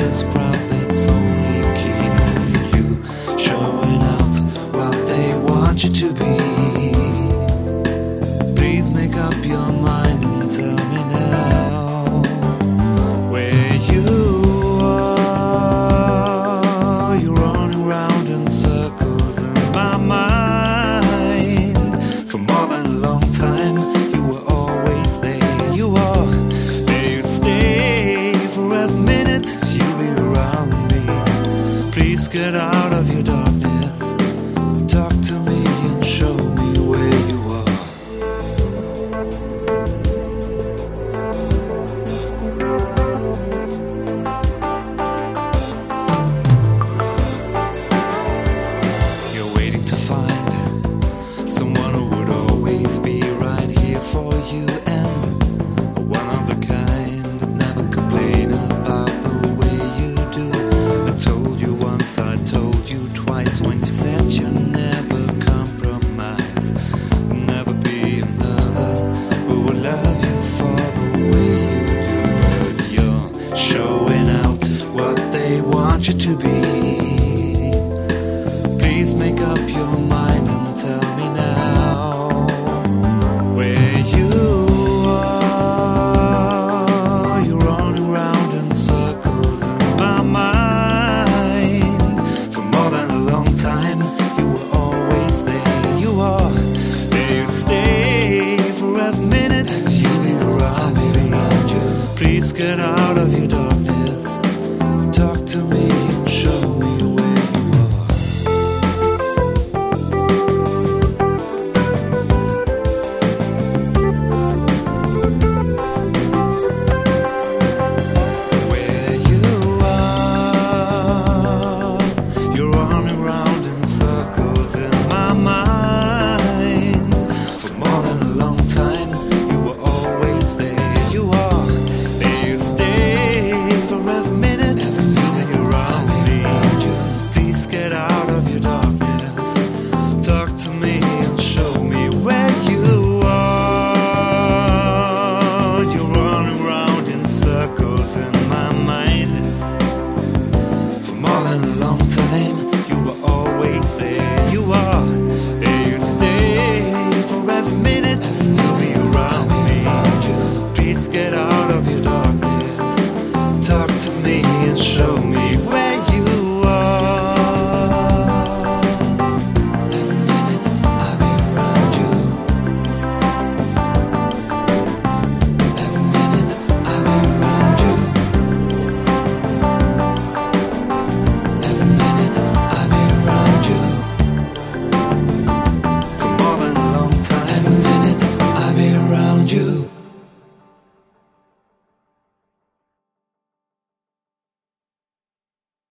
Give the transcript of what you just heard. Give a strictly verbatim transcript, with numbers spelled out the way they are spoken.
this crowd that's only keen on you, showing out what they want you to be. Please make up your mind and tell me now where you are. You're running round in circles in my mind for more than a long time. You were always there. You are there. You stay for every minute. You'll be around me. Please get out of your darkness. Talk to me and show me where you are. Someone who would always be right here for you, and one of the kind that never complain about the way you do. I told you once, I told you twice, when you said you never compromise. Never be another who will love you for the way you do. But you're showing out what they want you to be. Please make up your mind and tell me now where you are. You're running round in circles in my mind for more than a long time. You were always there. You are there. You stay for every minute. You need to run me around you. Please get out of your darkness. Talk to me and show me where you are. Get out of your darkness. Talk to me and show me where you are. You're running around in circles in